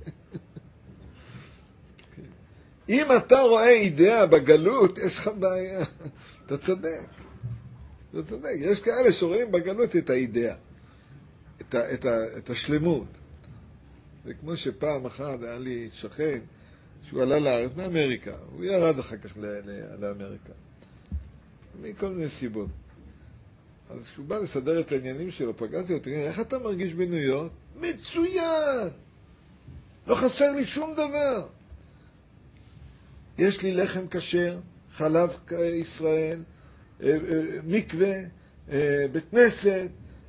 אם אתה רואה אידאה בגלות, יש לך בעיה. אתה צודק. אתה צודק. יש כאלה שרואים בגלות את האידאה. את, ה, את, ה, את השלמות. וכמו שפעם אחת היה לי שכן, שהוא עלה לארץ מאמריקה, הוא ירד אחר כך ל- ל- לאמריקה. מכל מיני סיבות. אז כשהוא בא לסדר את העניינים שלו, פגעתי אותי, איך אתה מרגיש בניו יורק? מצוין! לא חסר לי שום דבר. יש לי לחם כשר, חלב ישראל, מקווה, בית כנסת,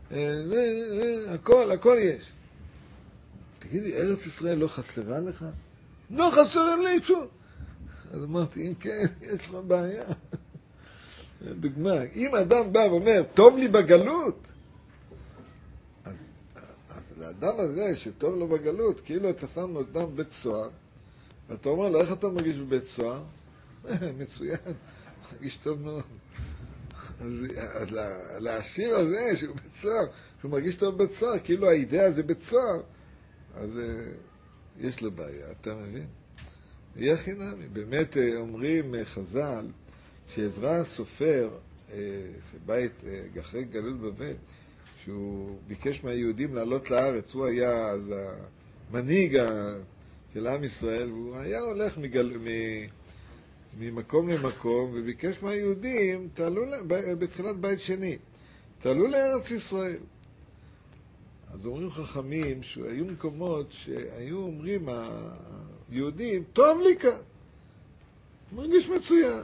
הכל, הכל יש. תגידי, ארץ ישראל לא חסרה לך? לא חסר לי שום. אז אמרתי, אם כן, יש לך בעיה. דוגמה, אם אדם בא ואומר, טוב לי בגלות, אז, אז לאדם הזה שטוב לו בגלות, כאילו אתה שם לו אדם בבית סוהר, ואתה אומר לו, איך אתה מרגיש בבית סוהר? מצוין, מרגיש טוב מאוד. אז, אז לאסיר הזה שהוא בית סוהר, שהוא מרגיש טוב בבית סוהר, כאילו האידאה זה בית סוהר, אז יש לו בעיה, אתה מבין? יהיה חינמי. באמת אומרים חז"ל, שעזרא הסופר, שבית אחרי גלות בבל, שהוא ביקש מהיהודים לעלות לארץ, הוא היה אז המנהיג של עם ישראל, והוא היה הולך מגל... ממקום למקום, וביקש מהיהודים, תעלו לה... בתחילת בית שני, תעלו לארץ ישראל. אז אומרים חכמים שהיו מקומות שהיו אומרים היהודים, טוב לי כאן, מרגיש מצוין.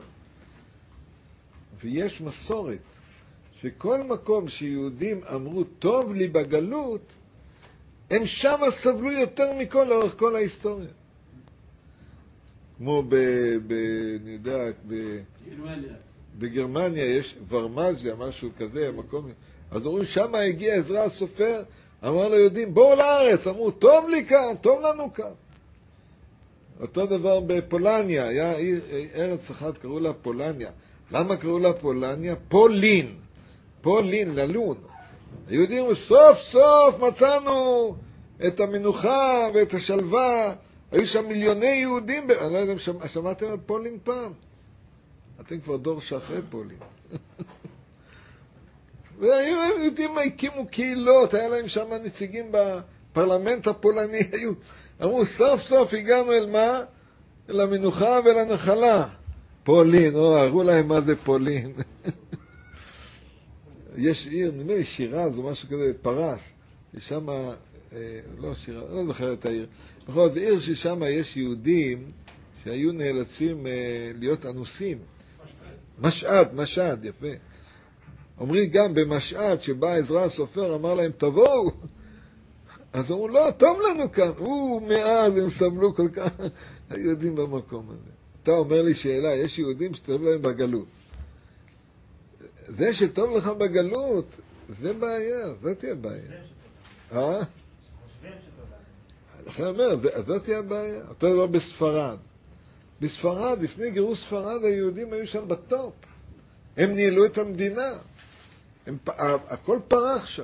ויש מסורת שכל מקום שיהודים אמרו טוב לי בגלות, הם שם סבלו יותר מכל לאורך כל ההיסטוריה. כמו ב... ב אני יודע, ב... גרמניה. בגרמניה יש ורמזיה, משהו כזה, המקום... אז אומרים, שם הגיע עזרא הסופר, אמר ליהודים, בואו לארץ, אמרו, טוב לי כאן, טוב לנו כאן. אותו דבר בפולניה, היה ארץ אחת, קראו לה פולניה. למה קראו לה פולניה? פולין. פולין, ללון. היהודים אמרו, סוף סוף מצאנו את המנוחה ואת השלווה. היו שם מיליוני יהודים, אני לא יודע אם שמעתם על פולין פעם? אתם כבר דור שאחרי פולין. והיהודים הקימו קהילות, היה להם שם נציגים בפרלמנט הפולני, היו, אמרו, סוף סוף הגענו אל מה? אל המנוחה ולנחלה. פולין, או, הראו להם מה זה פולין. יש עיר, נדמה לי שירז או משהו כזה, פרס, ששם, אה, לא שירז, לא זוכר את העיר. בכל זאת, זה עיר ששם יש יהודים שהיו נאלצים אה, להיות אנוסים. משעד, משעד, יפה. אומרים גם במשעד שבא עזרא הסופר, אמר להם, תבואו. אז אמרו, לא, טוב לנו כאן. הוא, מאז הם סבלו כל כך, היהודים במקום הזה. אתה אומר לי שאלה, יש יהודים שטוב להם בגלות. זה שטוב לך בגלות, זה בעיה, זאת תהיה בעיה. אה? לכן אומר, זאת תהיה בעיה. אותו דבר בספרד. בספרד, לפני גירוש ספרד, היהודים היו שם בטופ. הם ניהלו את המדינה. הם, הכל פרח שם.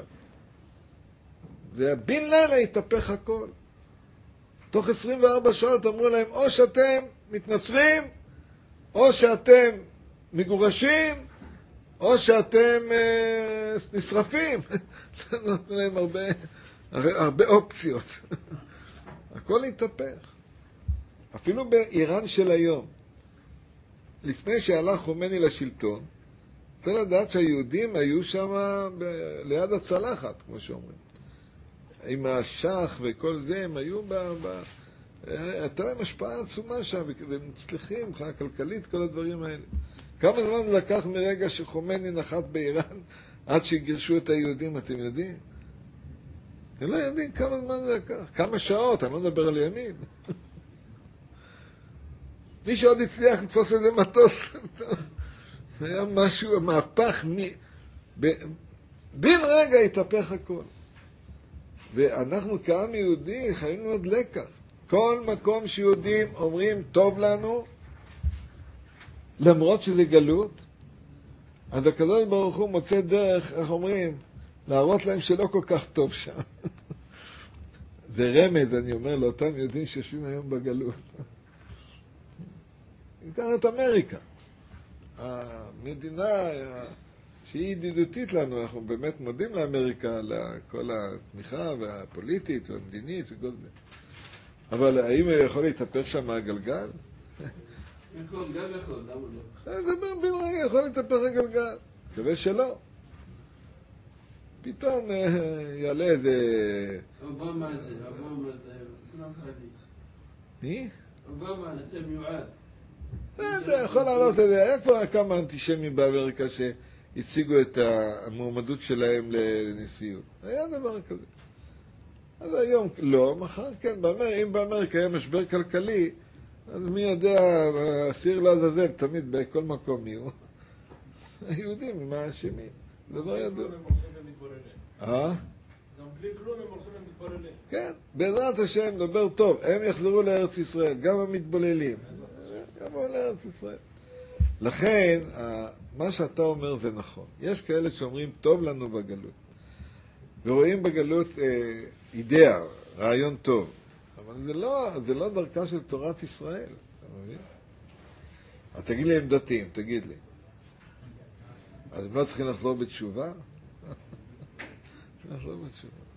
ובן לילה התהפך הכל. תוך עשרים וארבע שעות אמרו להם, או שאתם מתנצרים, או שאתם מגורשים, או שאתם אה, נשרפים. נותנו להם הרבה, הרבה אופציות. הכל התהפך. אפילו באיראן של היום, לפני שהלך חומני לשלטון, צריך לדעת שהיהודים היו שם ב- ליד הצלחת, כמו שאומרים. עם השח וכל זה, הם היו ב... ב... הייתה להם השפעה עצומה שם, והם מצליחים, מבחינה כלכלית, כל הדברים האלה. כמה זמן לקח מרגע שחומני נחת באיראן, עד שגירשו את היהודים, אתם יודעים? אתם לא יודעים כמה זמן זה לקח. כמה שעות, אני לא מדבר על ימים. מי שעוד הצליח לתפוס איזה מטוס, זה היה משהו, מהפך, מ... ב... בין רגע התהפך הכל. ואנחנו כעם יהודי חייבים ללמוד לקח. כל מקום שיהודים אומרים טוב לנו, למרות שזה גלות, אז הקדוש ברוך הוא מוצא דרך, איך אומרים, להראות להם שלא כל כך טוב שם. זה רמז, אני אומר, לאותם יהודים שיושבים היום בגלות. ניקח את אמריקה. המדינה שהיא ידידותית לנו, אנחנו באמת מודים לאמריקה לכל התמיכה והפוליטית והמדינית וכל זה. אבל האם יכול להתהפך שם הגלגל? יכול, גם יכול, למה לא? זה בן רגע יכול להתהפך הגלגל. מקווה שלא. פתאום יעלה איזה... אובמה זה, אובמה זה, כולם חייבים. מי? אובמה, נעשה מיועד. אתה יכול לעלות את זה. היה כבר כמה אנטישמים באמריקה שהציגו את המועמדות שלהם לנשיאות. היה דבר כזה. אז היום לא, מחר כן. אם באמריקה היה משבר כלכלי, אז מי יודע, סיר לעזאזל, תמיד בכל מקום יהיו. היהודים הם האשמים, זה לא ידוע. אה? גם בלי כלום הם הולכים ומתפללים. כן, בעזרת השם דבר טוב, הם יחזרו לארץ ישראל, גם המתבוללים, יבואו לארץ ישראל. לכן, מה שאתה אומר זה נכון. יש כאלה שאומרים, טוב לנו בגלות. ורואים בגלות אה, אידאה, רעיון טוב. אבל זה לא, זה לא דרכה של תורת ישראל. אתה מבין? אז תגיד לי, הם דתיים, תגיד לי. אז הם לא צריכים לחזור בתשובה? צריכים לחזור בתשובה.